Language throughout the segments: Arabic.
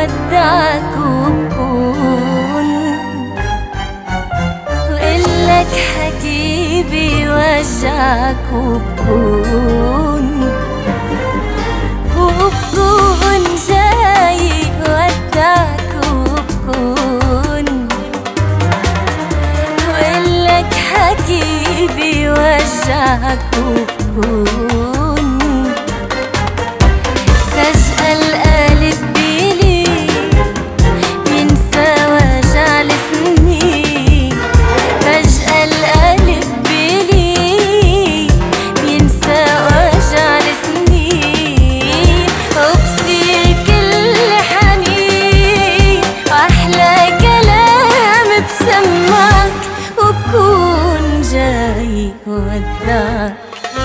ودعك وبكون، وقلك حكيبي وجعك وبكون جاي ودعك وبكون، وقلك حكيبي وجعك وبكون. فجأة القلب بيلي بينسى وجع السنين، فجأة القلب بيلي بينسى وجع السنين، وبصير كل حنين وأحلى كلام بسمعك، وبكون جاي ودعك.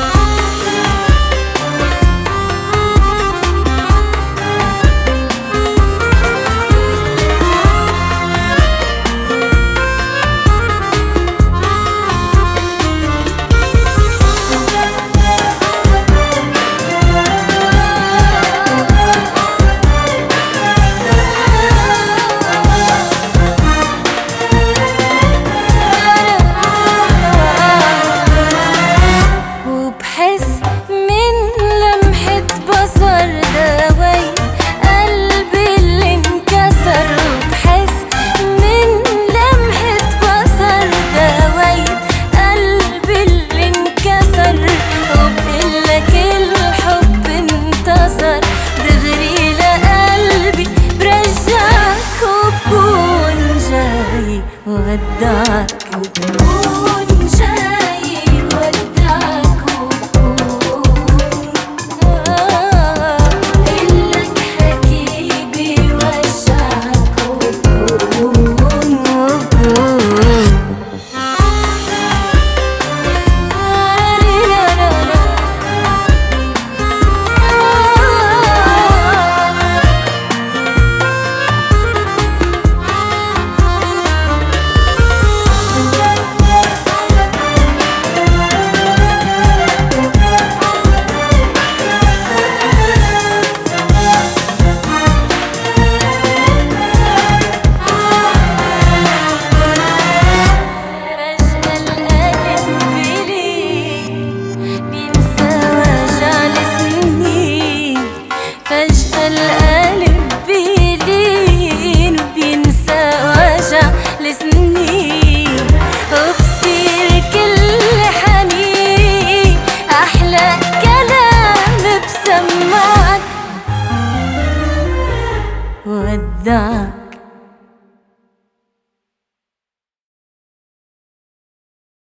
ودعك وبكون جاي ودعك وبكون، قلك حكيبي وجعك وبكون القلب بيلين وبينسى وجع السنين، وبصير كل حنين أحلى كلام بسمعك ودعك.